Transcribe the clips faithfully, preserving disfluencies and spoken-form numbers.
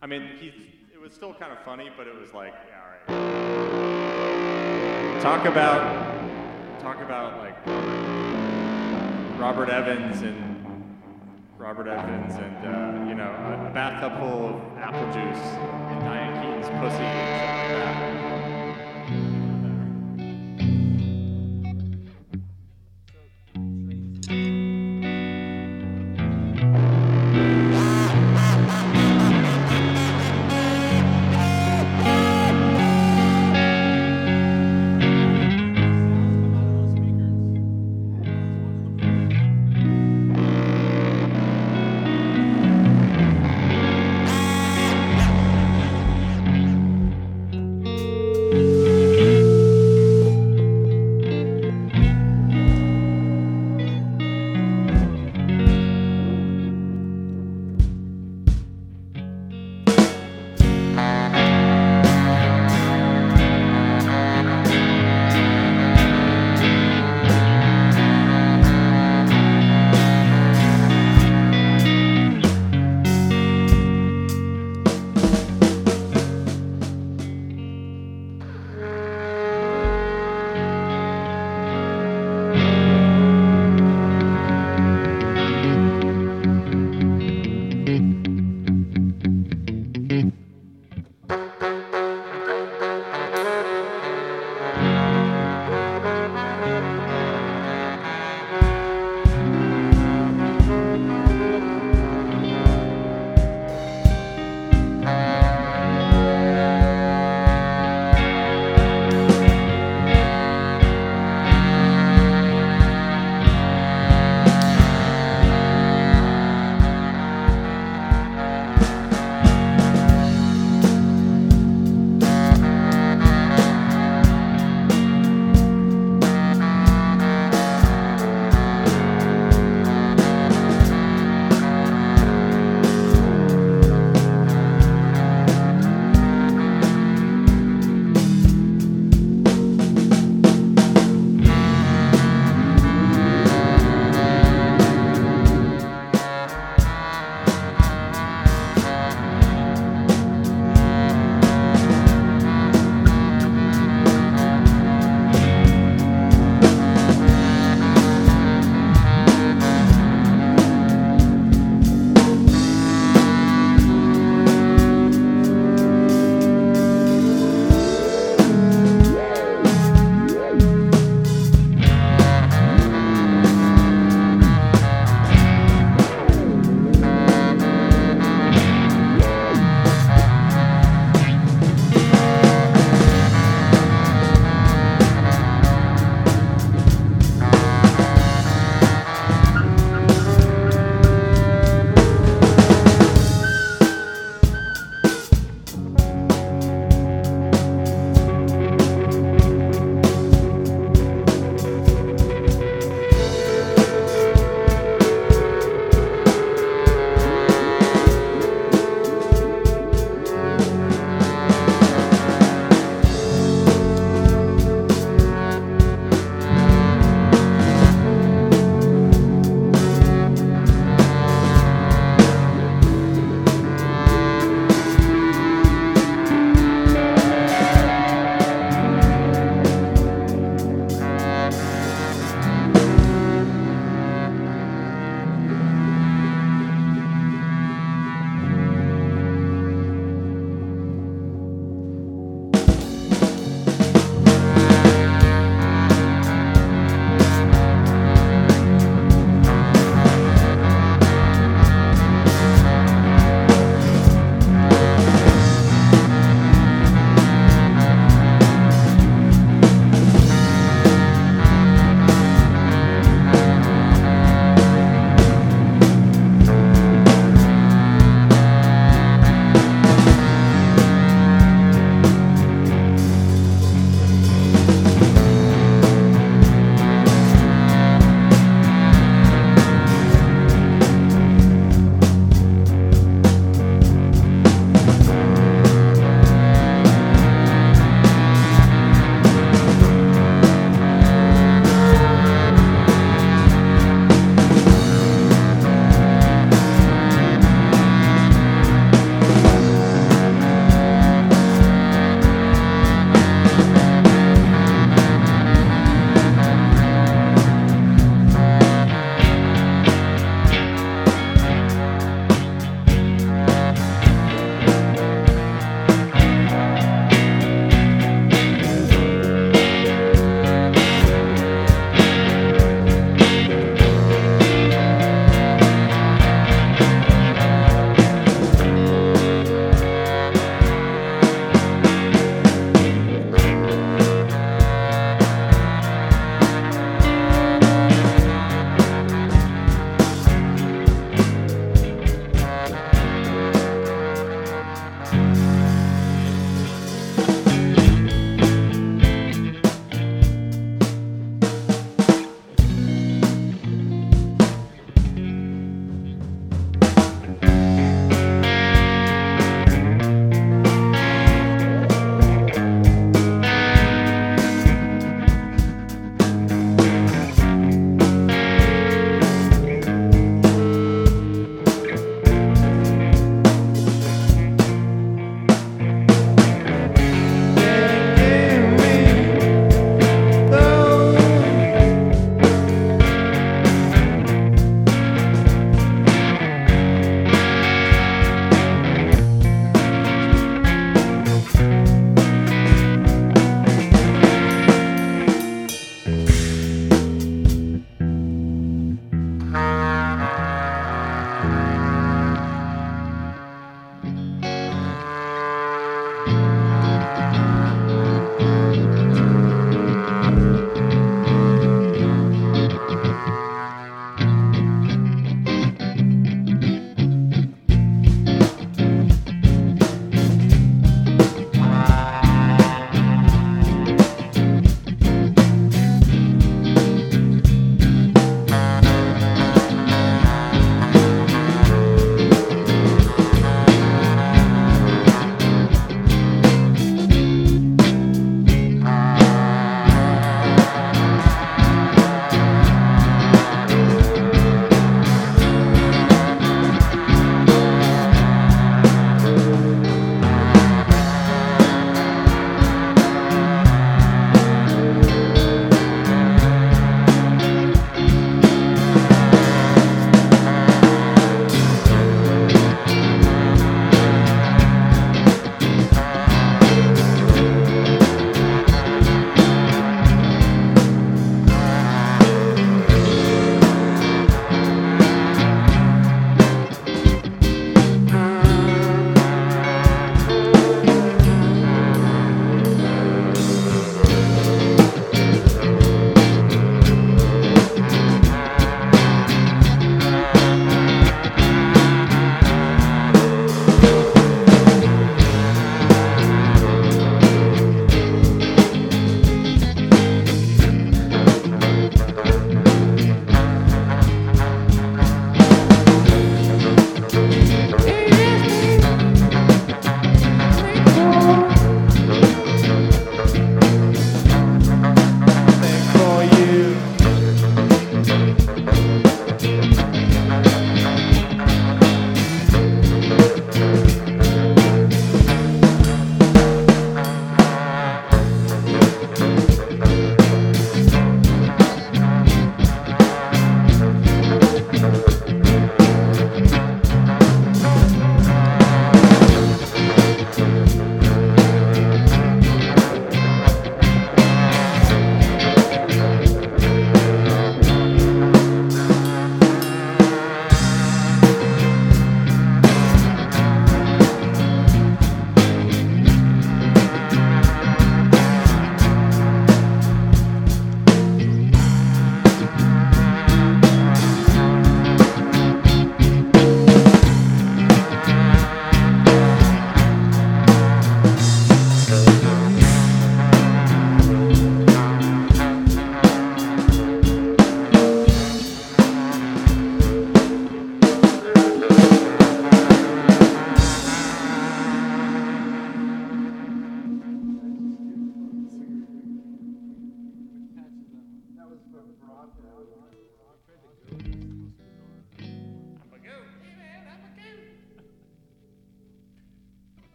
I mean, he, it was still kind of funny, but it was like, yeah, all right. Talk about, talk about like Robert Evans and Robert Evans and uh, you know a, a bathtub full of apple juice and Diane Keaton's pussy and shit like that.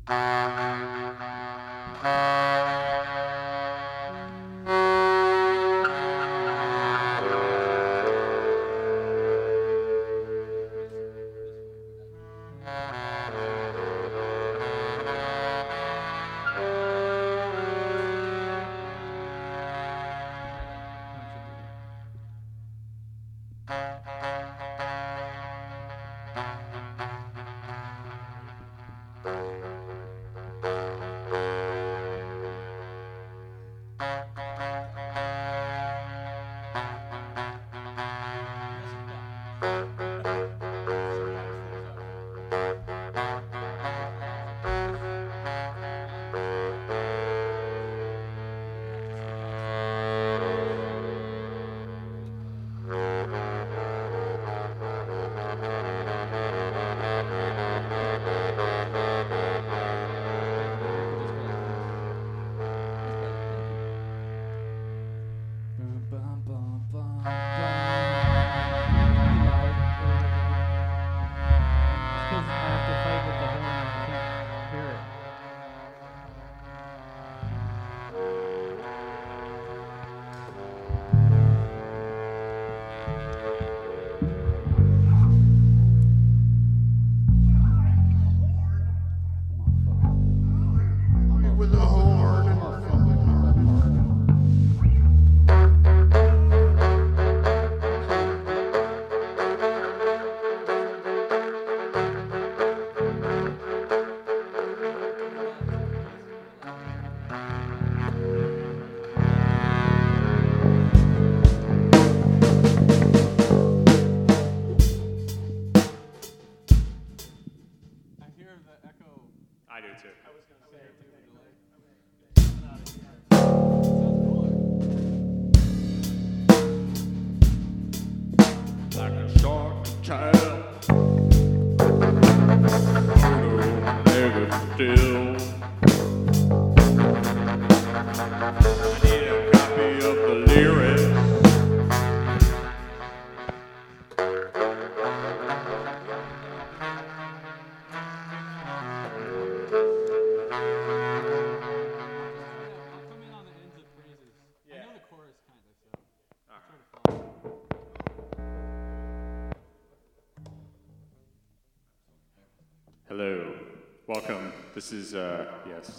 Hello, welcome. This is, uh, yes.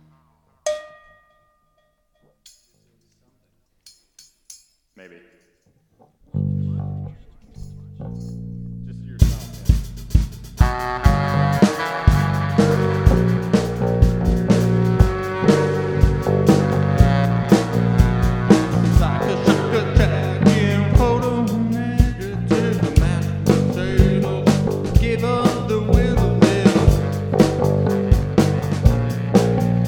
Maybe. Just yourself, yeah. Give up the will to live.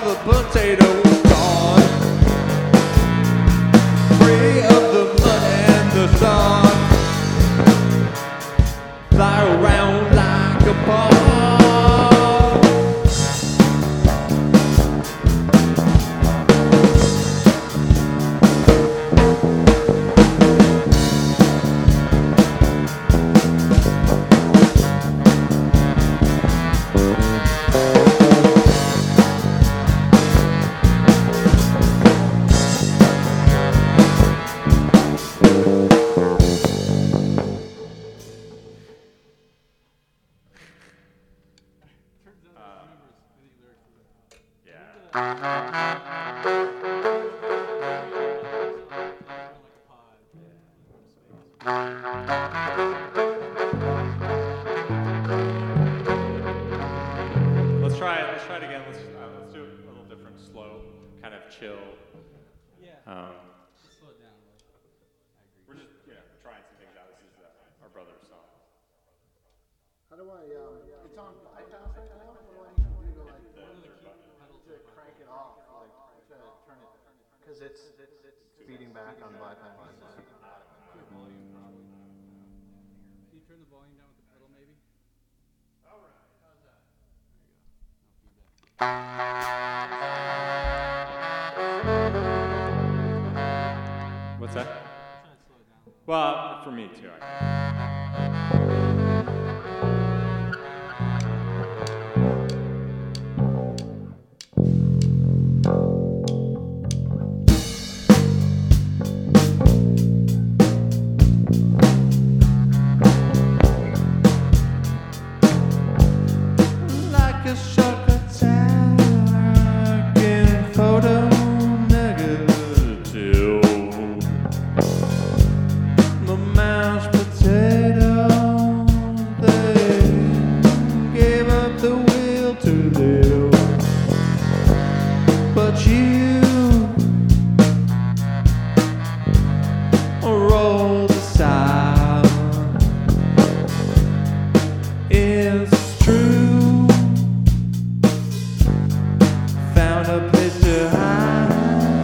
the potato gone, free of the mud and the sun, fly around like a ball. Let's try it. Let's try it again. Let's uh, let's do it a little different, slow, kind of chill. Yeah. Um, Just slow it down. Like, I agree. we're just you know trying some things out. This is uh, our brother's song. How do I, um, it's on bypass right now? What do I need to do to like, to crank it off, like, to turn it, cause it's, it's feeding back on bypass. Can you turn the volume down with the pedal, maybe? All right, how's that? There you go. No feedback. What's that? Try to slow it down a little. Well, for me too. I like a shark attack in photo negative. The mashed potato, they gave up the will to live. But you rolled aside. It's true. Found a place to hide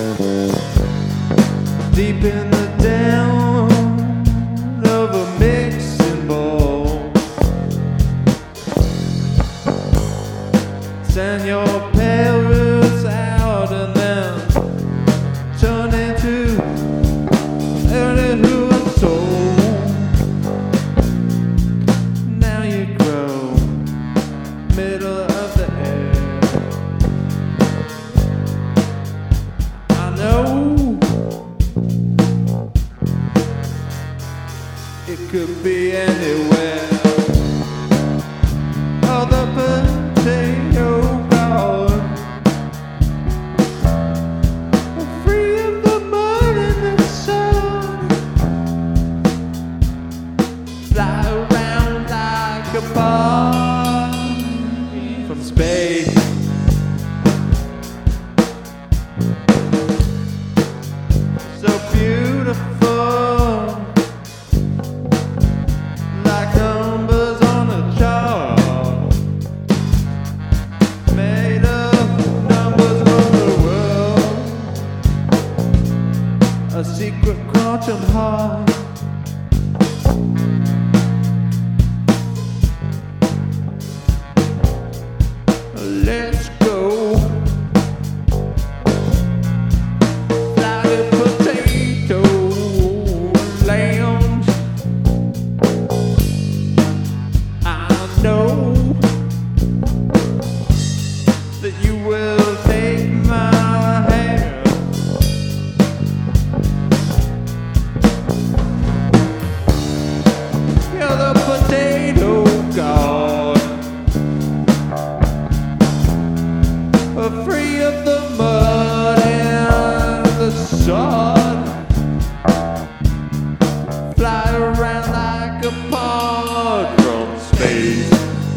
deep in the down of a mixing bowl. Send your parents out and then turn into an who soul. Now you grow middle of the air. I know it could be anywhere. Oh, the potato garden, free of the mud and the sun, fly around like a ball from space. So beautiful, like numbers on a chart, made of numbers of the world, a secret quantum heart. Let's go. Fly the potato lounge. I know that you will take my hand. You're the potato god, free of the mud and the sun, fly around like a pod from space.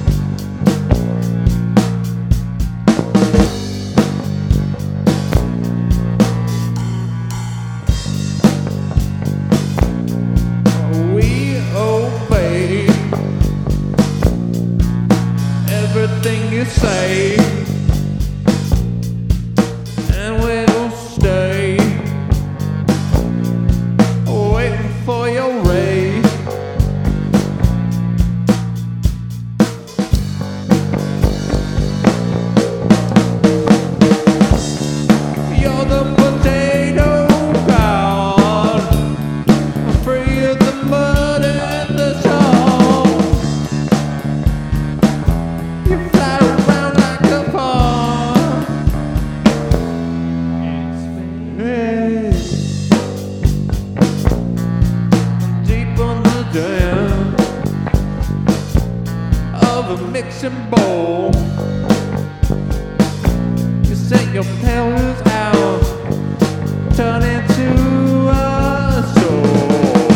We obey everything you say. mixing bowl. You set your pillars out, turn into a soul.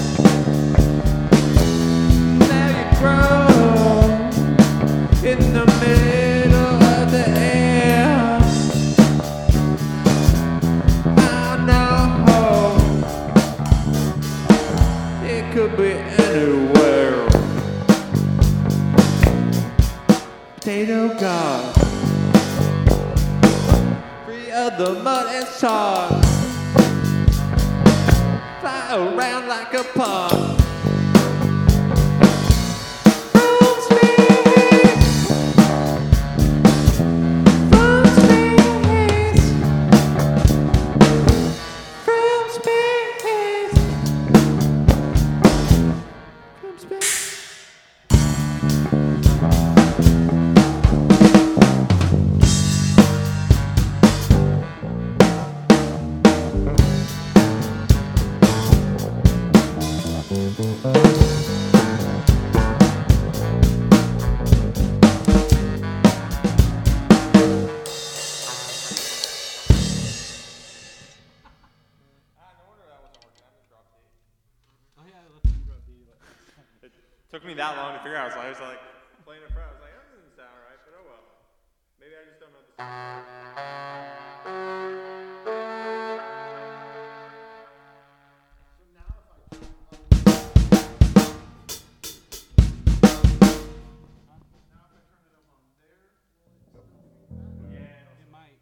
Now you grow in the middle of the air. I know it could be anywhere. Potato God, free of the mud and sod, fly around like a pond. From space, from space, from space, from space. Oh yeah, let's drop D. It took me that long to figure out, so I was like playing it front. I was like, that doesn't sound right, but oh well. Maybe I just don't know the song. It might.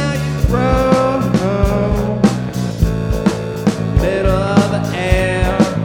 Middle of the air.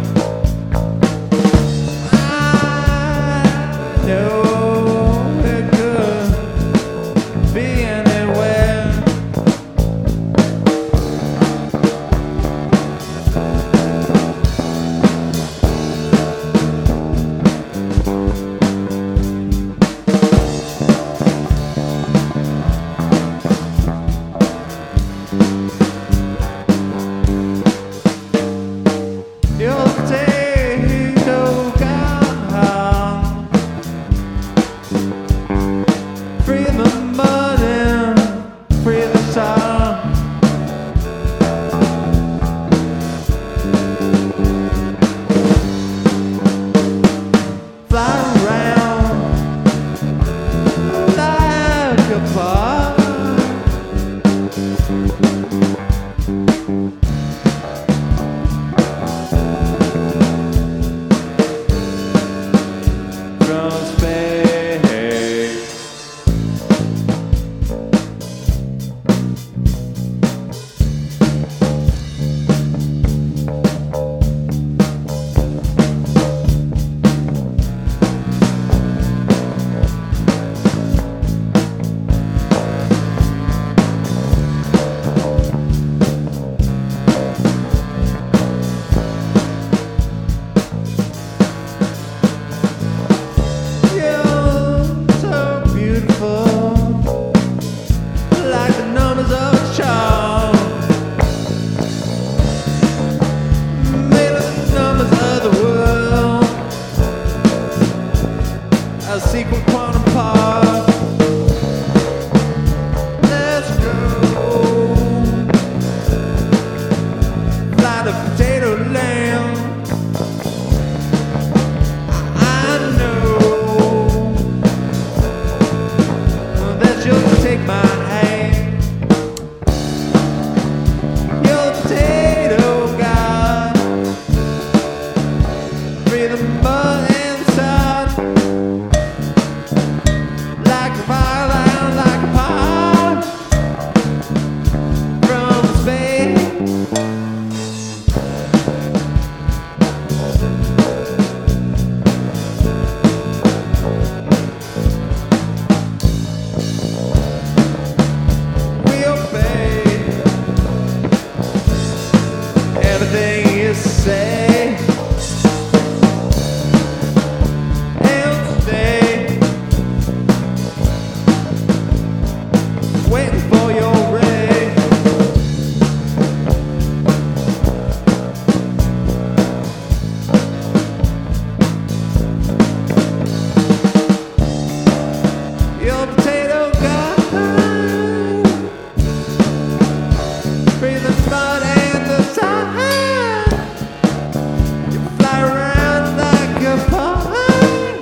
a sequel quantum pop. Let's go. Fly the potato lamb. I know that you'll take my hand. You're a potato god. Breathe the mud inside. Like a fire, like a pie from space. We'll pay everything you say and stay. Waiting for your ray. Your potato guy, breathe the mud and the tide. You fly around like a pie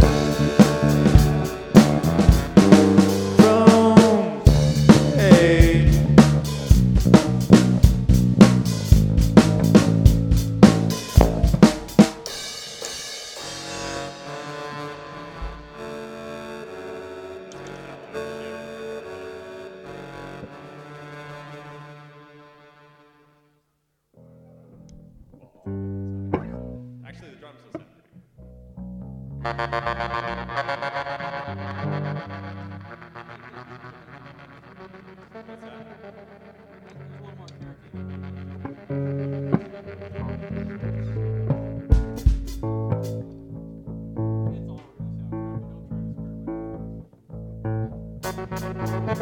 from hey. Actually, the drums will sound pretty good. What's that? There's one more character. It's all over the soundtrack, but don't try to screw it.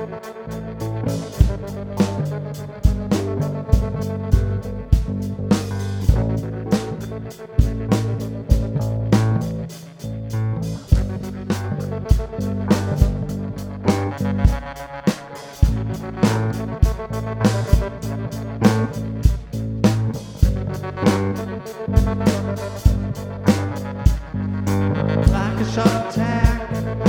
Like a sharp attack.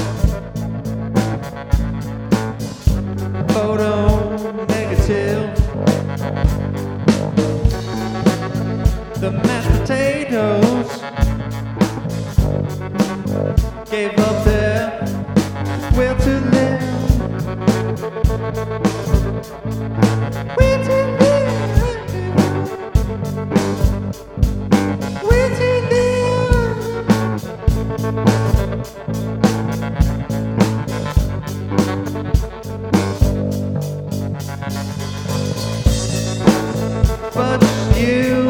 Photo negative. The mashed potatoes gave up their will to live. Will to live. Will to but you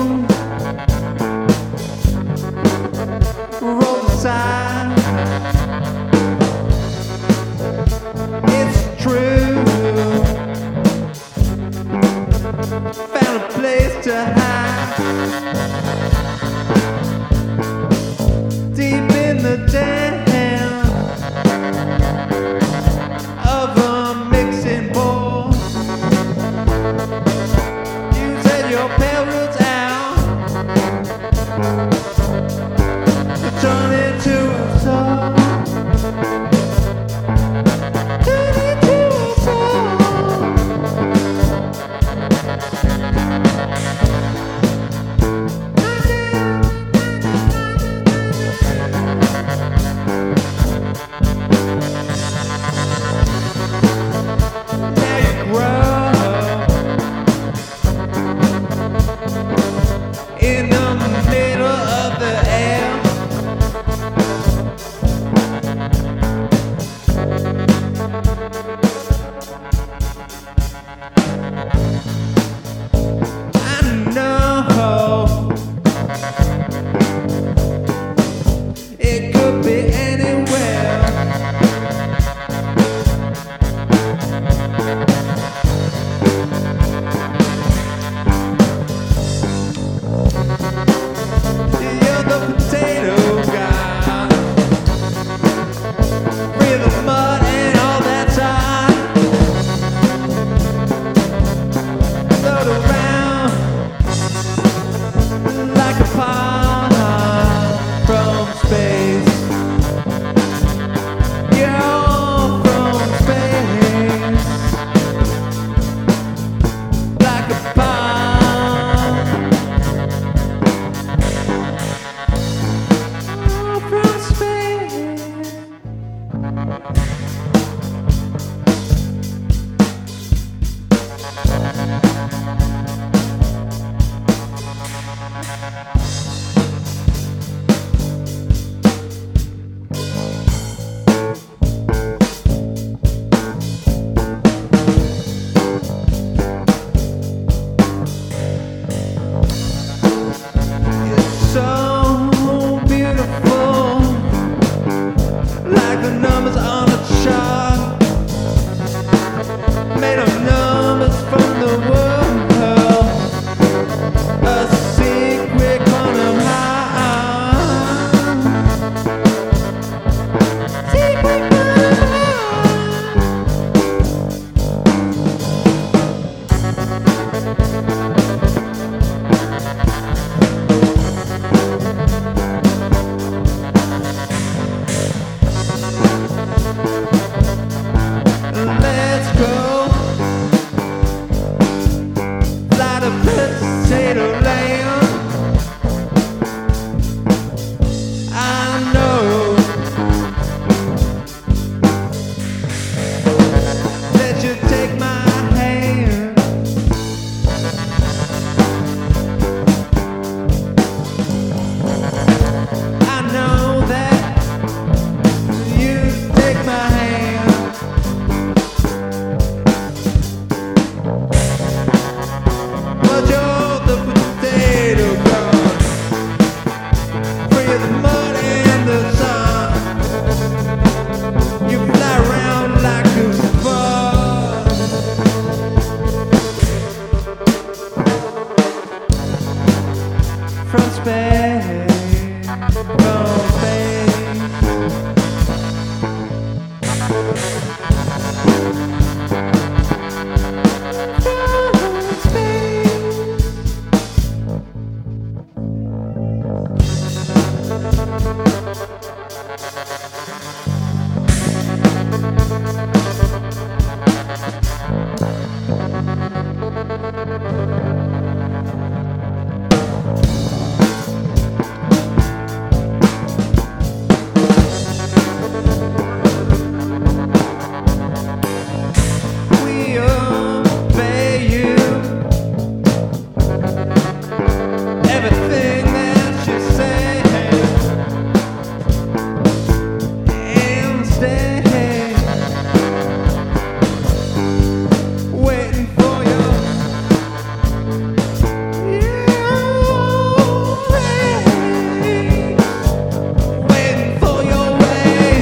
roll aside. It's true. Found a place to hide. Deep in the dam of a mixing bowl. You said your pale roots out to turn into a song. Turn into a song. Now you grow in the middle of the air. I know it could be anywhere. You're the potato guy. We obey you. Everything that you say, and stay waiting for your waiting for your ways.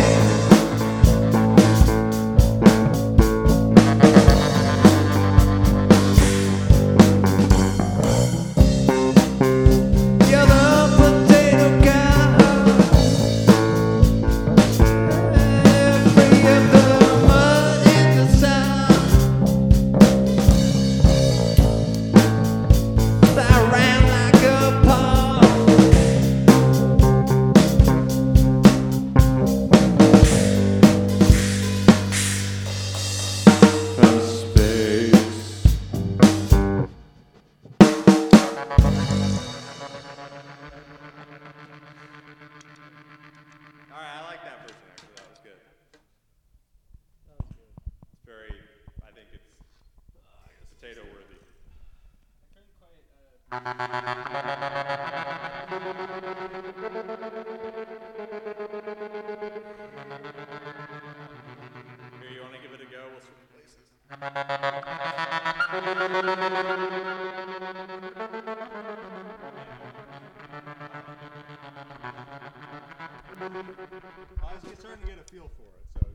You're the potato guy, free of the mud in the sun. Fly around like a pond. From space. All right, I like that version actually. That was good. It's very, I think it's uh, potato worthy. Here, you want to give it a go? We'll switch places. I was just starting to get a feel for it, so.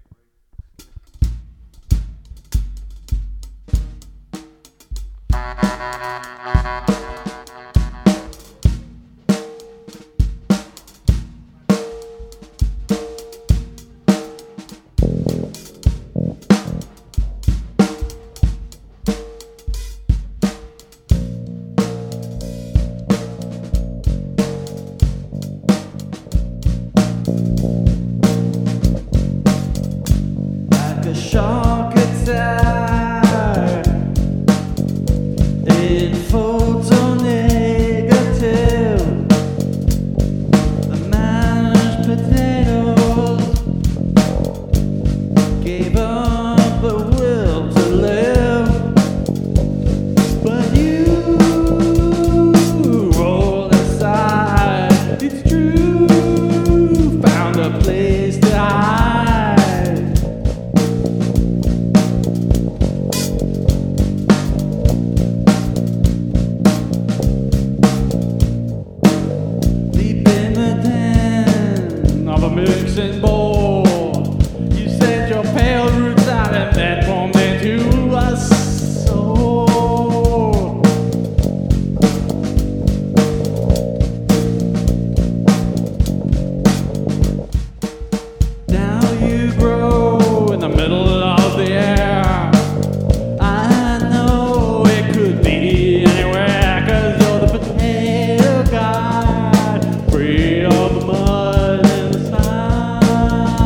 Like a shark attack, it folds on negative. The mashed potatoes gave up the will to live, but you rolled aside. It's true, found a place to hide. Deep in the den of a mixing bowl, you sent your pale roots out and then formed into a soul. Now you grow in the middle of the air. I know it could be anywhere, 'cause you're the potato guy, free of the mud and the sun.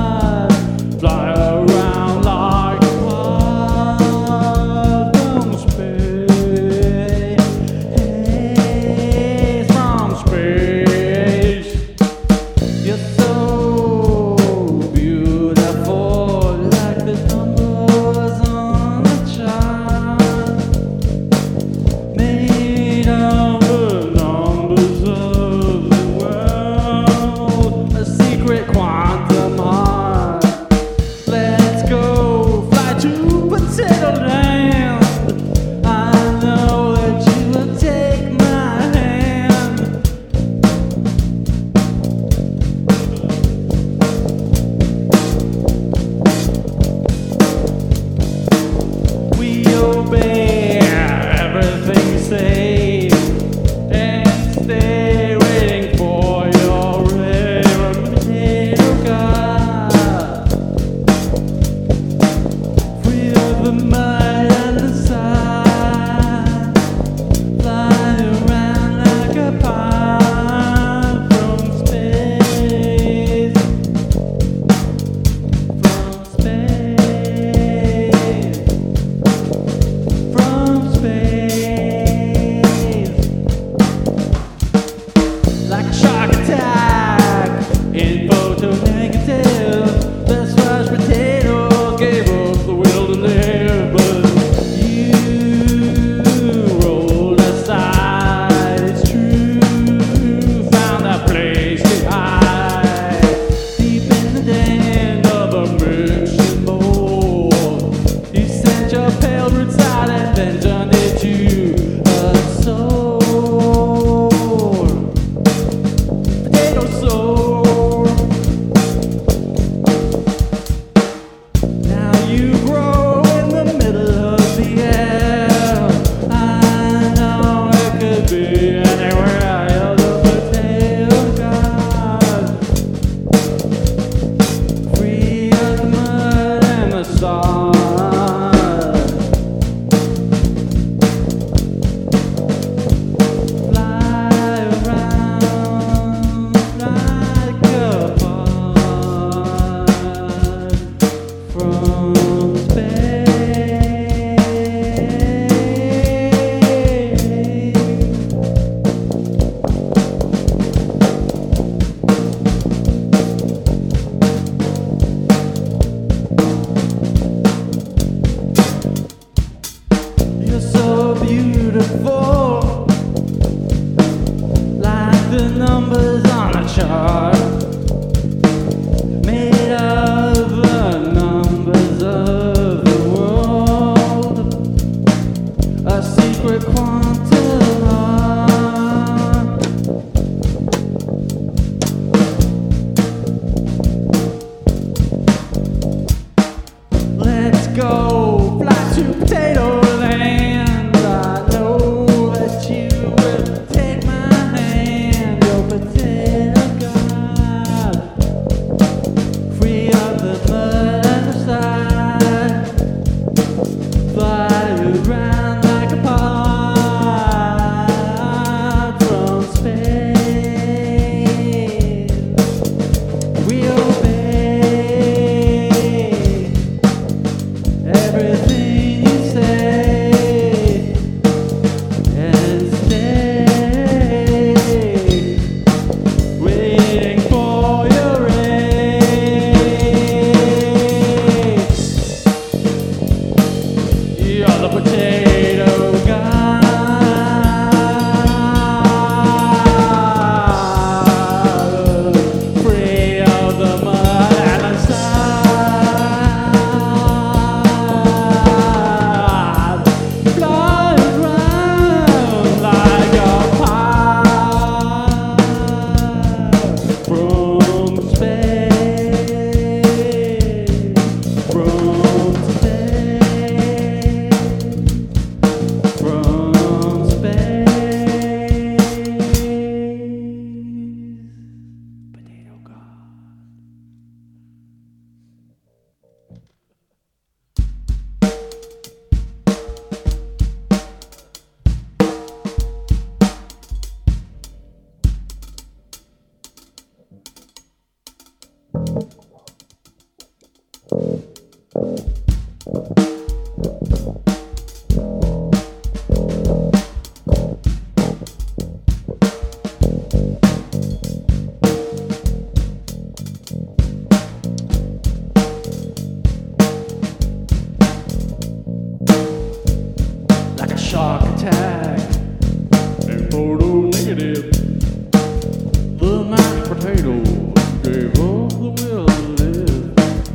Like a shark attack and photo negative. The mashed potato gave up the will to live.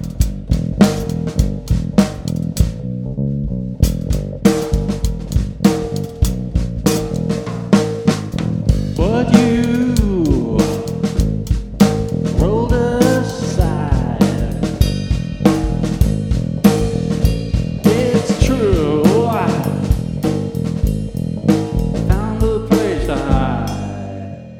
But you rolled aside. It's true. Found a place to hide.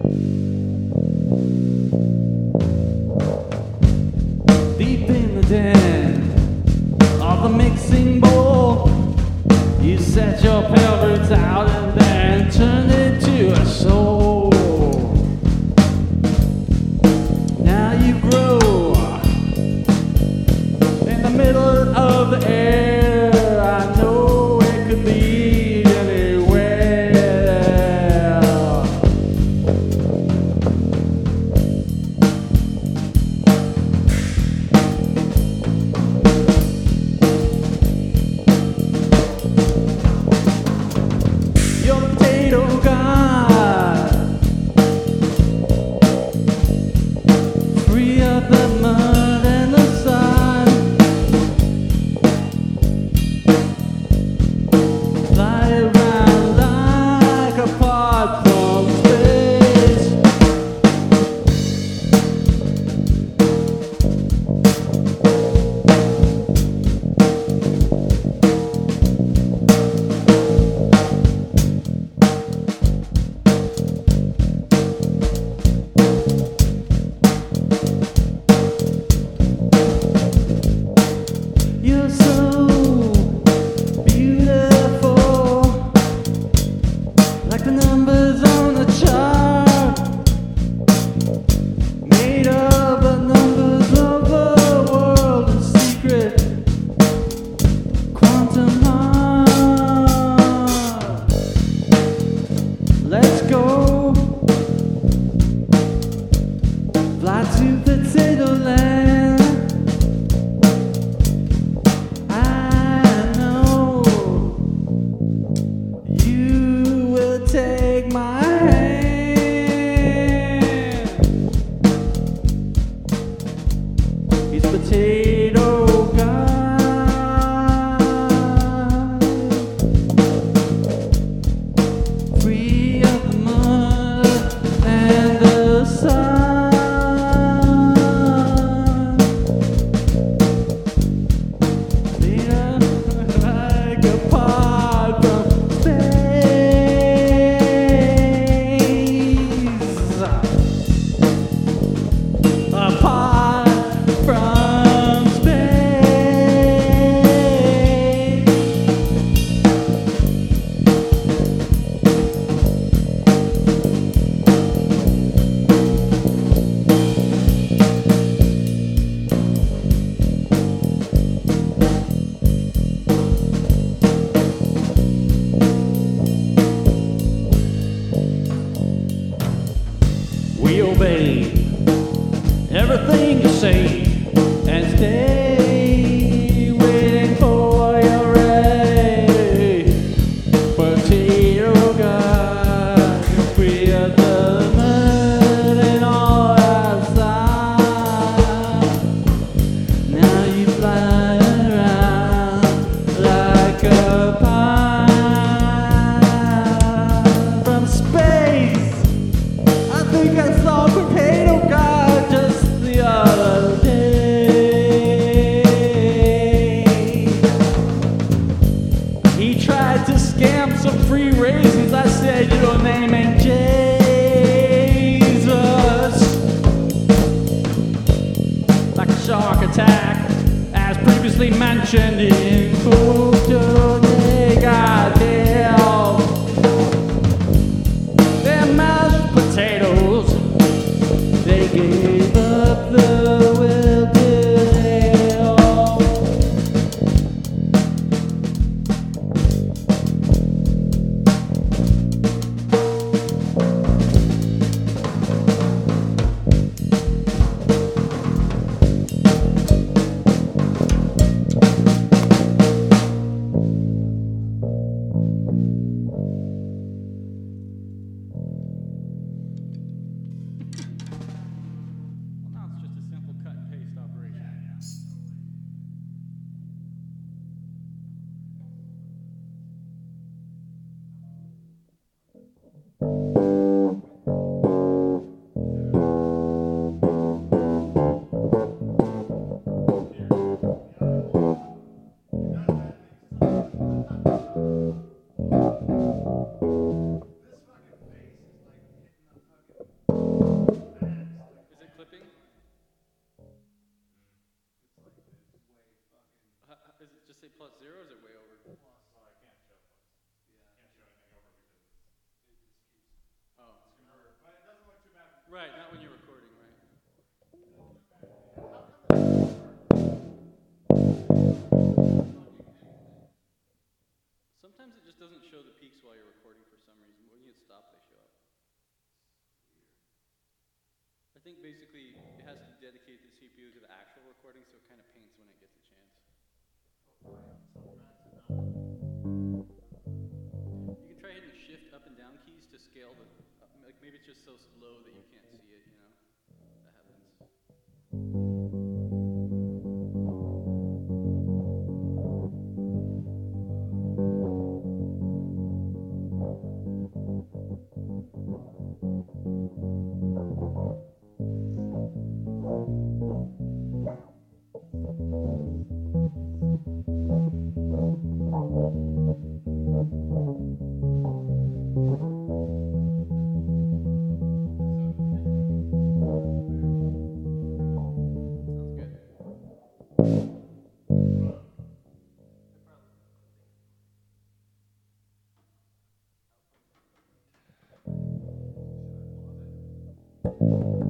Deep in the den of the mixing bowl, you set your pale roots out and then turned it to a soul. Now you grow in the middle of the air. I know it could lead anywhere. Your potato god, free of the mud and the sun. Fly around like a pod from space. You're so beautiful, like the numbers on the chart, made of the numbers of the world in secret, quantum heart. Let's go, fly to potato land. I know you will take my hand. He's potato god, free of the mud and the sun. Like a pod from space. A pod from space. We obey everything you say and stay waiting for your ready. Potato god, free of the mud and all outside. Now you fly around like a pod from space. I think I saw Potato God just the other day. He tried to scam some free raisins. I said your name ain't Jesus. Like a shark attack, as previously mentioned in Photo Goddamn. They're mashed potatoes. They gave up the will. Does it just say plus zero or is it way over? Well, I can't show plus. Can't show anything over because it's, it just keeps, Oh. it's converted. But it doesn't look too bad. Right, not when you're recording, right? Sometimes it just doesn't show the peaks while you're recording for some reason. When you hit stop, they show up. I think basically it has to dedicate the C P U to the actual recording, so it kind of paints when it gets a chance. You can try hitting the shift up and down keys to scale the, uh, like maybe it's just so slow that you can't see it, you know? That happens. Sounds good.